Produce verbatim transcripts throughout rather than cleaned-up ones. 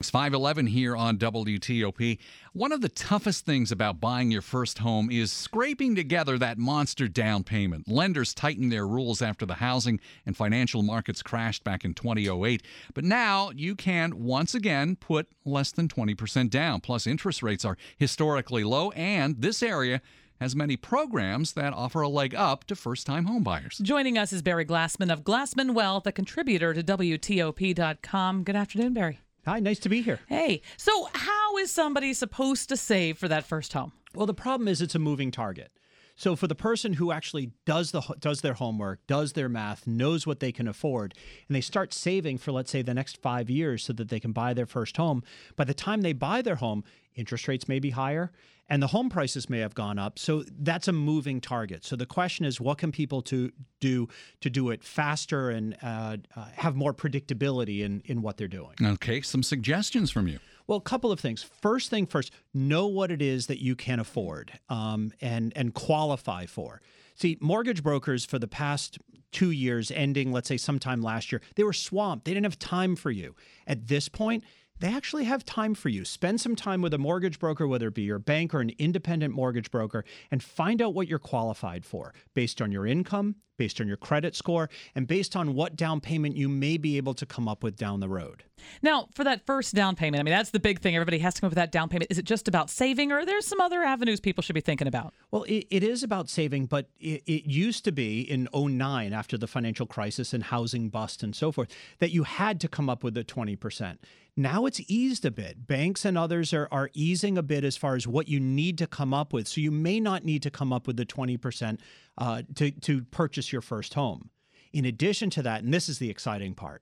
It's five eleven here on W T O P. One of the toughest things about buying your first home is scraping together that monster down payment. Lenders tightened their rules after the housing and financial markets crashed back in two thousand eight. But now you can once again put less than twenty percent down. Plus, interest rates are historically low, and this area has many programs that offer a leg up to first-time homebuyers. Joining us is Barry Glassman of Glassman Wealth, a contributor to W T O P dot com. Good afternoon, Barry. Hi, nice to be here. Hey, so how is somebody supposed to save for that first home? Well, the problem is it's a moving target. So for the person who actually does the does their homework, does their math, knows what they can afford, and they start saving for, let's say, the next five years so that they can buy their first home, by the time they buy their home, interest rates may be higher and the home prices may have gone up. So that's a moving target. So the question is, what can people to do to do it faster and uh, uh, have more predictability in, in what they're doing? Okay, some suggestions from you. Well, a couple of things. First thing first, know what it is that you can afford um, and, and qualify for. See, mortgage brokers for the past two years, ending, let's say, sometime last year, they were swamped. They didn't have time for you. At this point, they actually have time for you. Spend some time with a mortgage broker, whether it be your bank or an independent mortgage broker, and find out what you're qualified for based on your income, based on your credit score, and based on what down payment you may be able to come up with down the road. Now, for that first down payment, I mean, that's the big thing. Everybody has to come up with that down payment. Is it just about saving, or are there some other avenues people should be thinking about? Well, it, it is about saving, but it, it used to be in oh nine, after the financial crisis and housing bust and so forth, that you had to come up with the twenty percent. Now it's eased a bit. Banks and others are, are easing a bit as far as what you need to come up with. So you may not need to come up with the twenty percent uh, to, to purchase your first home. In addition to that, and this is the exciting part,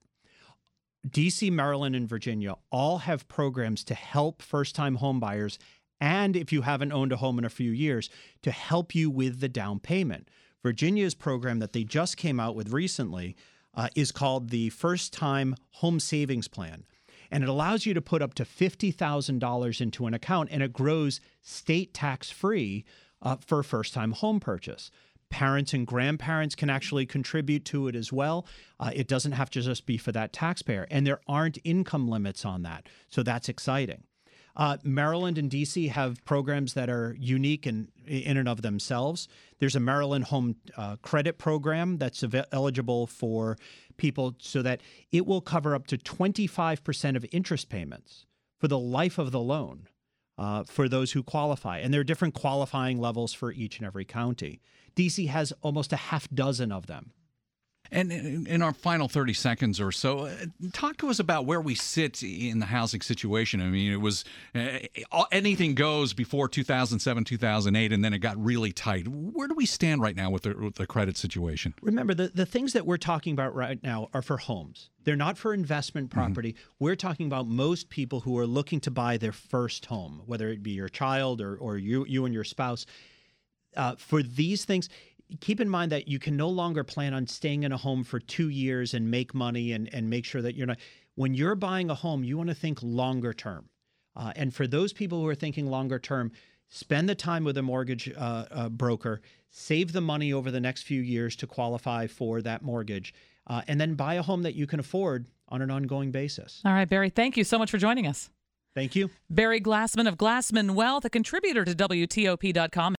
D C, Maryland, and Virginia all have programs to help first-time homebuyers, and if you haven't owned a home in a few years, to help you with the down payment. Virginia's program that they just came out with recently uh, is called the First-Time Home Savings Plan. And it allows you to put up to fifty thousand dollars into an account, and it grows state tax-free uh, for a first-time home purchase. Parents and grandparents can actually contribute to it as well. Uh, it doesn't have to just be for that taxpayer. And there aren't income limits on that. So that's exciting. Uh, Maryland and D C have programs that are unique in, in and of themselves. There's a Maryland Home uh, Credit Program that's av- eligible for people so that it will cover up to twenty-five percent of interest payments for the life of the loan uh, for those who qualify. And there are different qualifying levels for each and every county. D C has almost a half dozen of them. And in our final thirty seconds or so, uh, talk to us about where we sit in the housing situation. I mean, it was uh, anything goes before two thousand seven, two thousand eight, and then it got really tight. Where do we stand right now with the, with the credit situation? Remember, the, the things that we're talking about right now are for homes. They're not for investment property. Mm-hmm. We're talking about most people who are looking to buy their first home, whether it be your child or, or you, you and your spouse. Uh, for these things, keep in mind that you can no longer plan on staying in a home for two years and make money and, and make sure that you're not. When you're buying a home, you want to think longer term. Uh, and for those people who are thinking longer term, spend the time with a mortgage uh, uh, broker, save the money over the next few years to qualify for that mortgage, uh, and then buy a home that you can afford on an ongoing basis. All right, Barry, thank you so much for joining us. Thank you. Barry Glassman of Glassman Wealth, a contributor to W T O P dot com.